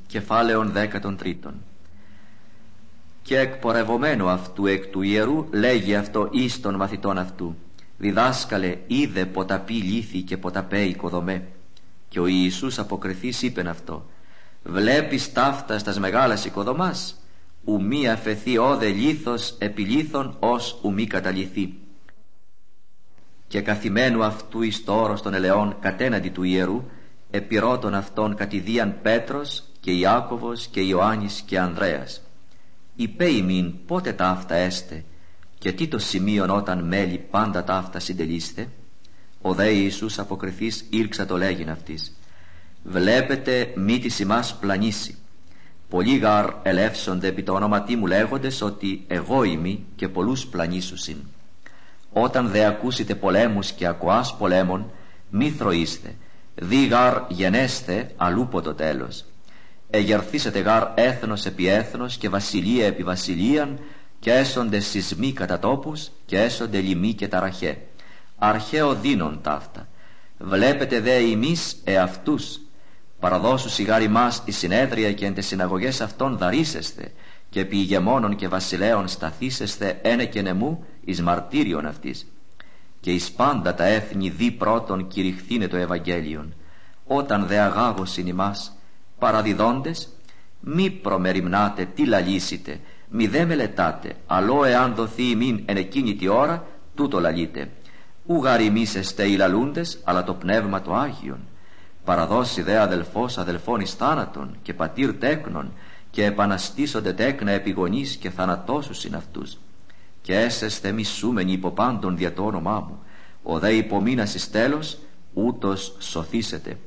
Κεφάλαιον 13. Και εκπορευομένου αυτού εκ του ιερού λέγει αυτό εις των μαθητών αυτού: διδάσκαλε, είδε ποταπή λύθη και ποταπέ οικοδομέ. Και ο Ιησούς αποκριθείς είπεν αυτό: βλέπεις ταύτα στας μεγάλας οικοδομάς, ου μη αφαιθεί όδε λίθος επί λίθον ως ου μη καταλυθεί. Και καθημένου αυτού εις το όρος των ελαιών κατέναντι του ιερού, επιρώτων αυτών κατηδίαν Πέτρος και Ιάκωβος και Ιωάννης και Ανδρέας. Υπέ ημίν πότε ταύτα έστε, και τι το σημείον όταν μέλη πάντα ταύτα συντελείστε. Ο δε Ιησούς αποκριθείς ήλξα το λέγειν αυτής: βλέπετε μη της ημάς πλανήσει. Πολλοί γαρ ελεύσονται επί το όνοματί μου λέγοντες ότι εγώ είμαι και πολλούς πλανήσουσιν. Όταν δε ακούσετε πολέμους και ακουάς πολέμων, μη θροείστε, δι γαρ γενέστε αλλούπο το τέλος. Εγερθήσετε γαρ έθνος επί έθνος και βασιλεία επί βασιλείαν, και έσονται σεισμοί κατά τόπους και έσονται λοιμοί και ταραχέ. Αρχαίο δίνον ταύτα. Βλέπετε δε ημείς εαυτούς, παραδώσου σιγάρ ημάς η συνέδρια και εν τες συναγωγές αυτών δαρίσεστε, και επί ηγεμόνων και βασιλέων σταθήσεστε ένε και νεμού εις μαρτύριον αυτής. Και εις πάντα τα έθνη δι πρώτον κηρυχθήνε το Ευαγγέλιον. Όταν δε αγάγωσιν ημάς παραδιδόντες, μη προμεριμνάτε τι λαλήσετε, μη δε μελετάτε, αλλό εάν δοθεί ημίν εν εκείνη τη ώρα, τούτο λαλείτε. Ου γαριμίσεστε οι λαλούντες, αλλά το πνεύμα το Άγιον. Παραδώσει δε αδελφός αδελφόν εις θάνατον, και πατήρ τέκνον, και επαναστήσονται τέκνα επιγονείς και θανατώσουσιν αυτούς. Και έσεστε μισούμενοι υπό πάντων δια το όνομά μου, ο δε υπομείνας εις τέλος, ούτως σωθήσετε.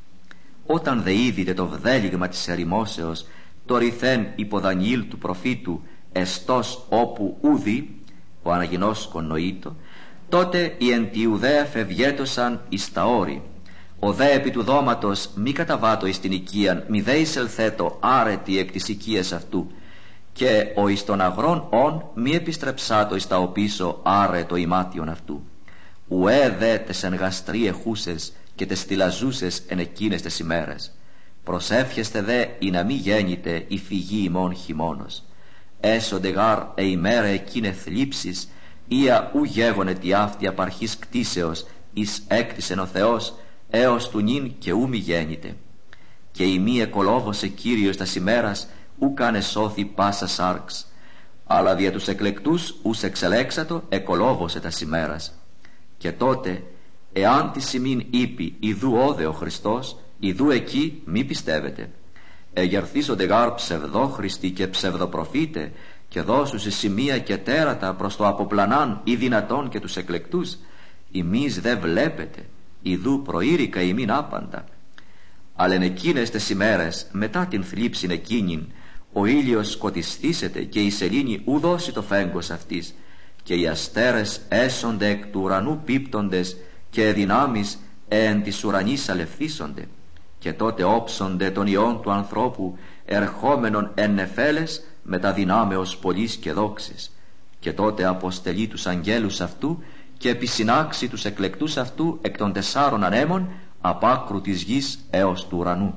Όταν δε είδητε το βδέλιγμα της ερημόσεως, το ρηθέν υπό Δανιήλ του προφήτου, εστός όπου ούδη, ο αναγινώσκον νοήτο, τότε οι εν τη Ιουδαία φευγέτωσαν εις τα όρη. Ο δε επί του δώματος μη καταβάτω εις την οικίαν, μη δε εισελθέτω άρετη εκ της οικίας αυτού, και ο εις των αγρών ον μη επιστρεψάτω εις τα οπίσω άρετο ημάτιον αυτού. Ουέ δε τες εν γαστροί εχούσες και τες θυλαζούσες εν εκείνες τες ημέρες. Προσεύχεστε δε ή να μη γέννητε η φυγή ημών χειμώνος. Έσονται γάρ ημέρα εκείνε θλίψεις, ία ου γέγονε τη αυτή απαρχής κτίσεως, εις έκτισεν ο Θεός, έως του νυν και ου μη γέννητε. Και η μη εκολόβωσε Κύριος τας ημέρας, ου κάνε σώθη πάσα σάρξ, αλλά δια τους εκλεκτούς ους εξελέξατο εκολόβωσε τας ημέρας. Και τότε, εάν τη ημίν είπει ιδού όδε ο Χριστός, ιδού εκεί μη πιστεύετε. Εγερθήσονται γάρ ψευδόχριστοι και ψευδοπροφήτε, και δώσουσι σημεία και τέρατα προς το αποπλανάν ή δυνατόν και τους εκλεκτούς. Ημείς δε βλέπετε, ιδού προήρικα ημίν άπαντα. Αλλά εν εκείνες τες ημέρες, μετά την θλίψην εκείνην, ο ήλιος σκοτισθήσεται και η σελήνη ου δώσει το φέγγος αυτής, και οι αστέρες έσονται εκ του ουρανού πίπτοντες, και δυνάμεις εν της ουρανής αλευθύσονται. Και τότε όψονται των ιών του ανθρώπου, ερχόμενων εν νεφέλες, με τα δυνάμεως πολλής και δόξης. Και τότε αποστελεί τους αγγέλους αυτού, και επισυνάξει τους εκλεκτούς αυτού εκ των 4 ανέμων, απ' άκρου της γης έως του ουρανού.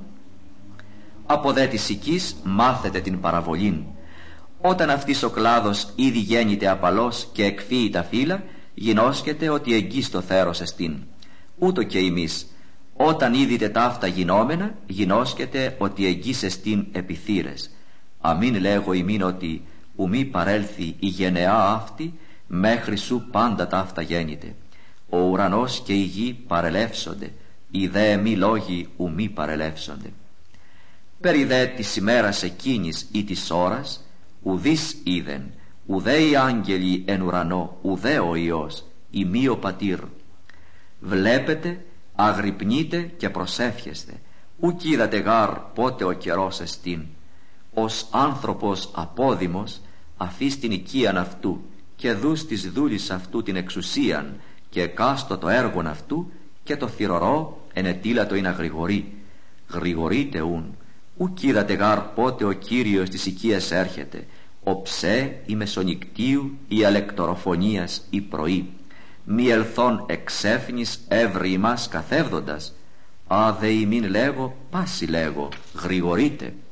Από δε της οικής μάθετε την παραβολήν. Όταν αυτής ο κλάδος ήδη γέννηται απαλός και εκφύει τα φύλλα, γινώσκεται ότι εγγύς το θέρος εστίν. Ούτω και εμείς, όταν είδητε ταύτα γινόμενα, γινώσκεται ότι εγγύς εστίν επιθύρες. Αμήν λέγω ημίν ότι ου μη παρέλθει η γενεά αυτή, μέχρι σου πάντα ταύτα γέννηται. Ο ουρανός και η γη παρελεύσονται, οι δε μη λόγοι ου μη παρελεύσονται. Περί δε της ημέρας εκείνης ή της ώρας, ουδείς είδεν, ουδέ οι άγγελοι εν ουρανό, ουδέ ο Υιός, η μη ο πατήρ. Βλέπετε, αγρυπνείτε και προσεύχεστε, ουκ είδατε γάρ πότε ο καιρός εστίν. Ως άνθρωπος απόδημος αφείς την οικίαν αυτού, και δούς της δούλης αυτού την εξουσίαν, και εκάστο το έργον αυτού, και το θυρωρό ενετήλατο είναι αγρηγορεί. Γρηγορείτε ούν, ουκ είδατε γάρ πότε ο Κύριος της οικίας έρχεται, ο ψέ η μεσονικτίου ή αλεκτοροφωνίας ή πρωί. Μη ελθόν εξέφνης εύρη ημάς καθεύδοντας. Α δε ημίν λέγω, πάση λέγω, γρηγορείτε.